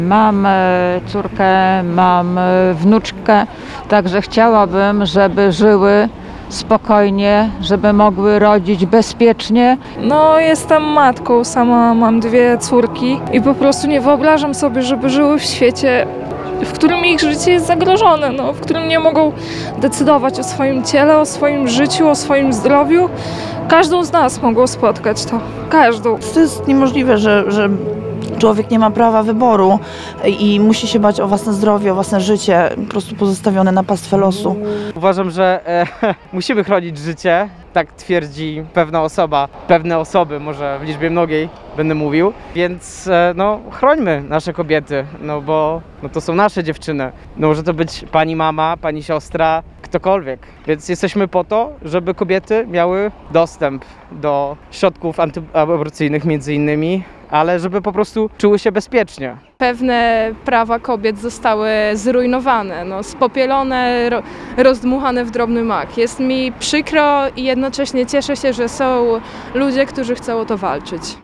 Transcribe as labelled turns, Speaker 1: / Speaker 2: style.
Speaker 1: Mam córkę, mam wnuczkę, także chciałabym, żeby żyły spokojnie, żeby mogły rodzić bezpiecznie.
Speaker 2: No, jestem matką, sama mam 2 córki i po prostu nie wyobrażam sobie, żeby żyły w świecie, w którym ich życie jest zagrożone, no, w którym nie mogą decydować o swoim ciele, o swoim życiu, o swoim zdrowiu. Każdą z nas mogło spotkać to. Każdą.
Speaker 3: To jest niemożliwe, że człowiek nie ma prawa wyboru i musi się bać o własne zdrowie, o własne życie, po prostu pozostawione na pastwę losu.
Speaker 4: Uważam, że musimy chronić życie, tak twierdzi pewna osoba, pewne osoby, może w liczbie mnogiej będę mówił, więc no chrońmy nasze kobiety, no bo no, to są nasze dziewczyny. No może to być pani mama, pani siostra, ktokolwiek. Więc jesteśmy po to, żeby kobiety miały dostęp do środków antyaborcyjnych między innymi, ale żeby po prostu czuły się bezpiecznie.
Speaker 5: Pewne prawa kobiet zostały zrujnowane, spopielone, rozdmuchane w drobny mak. Jest mi przykro i jednocześnie cieszę się, że są ludzie, którzy chcą o to walczyć.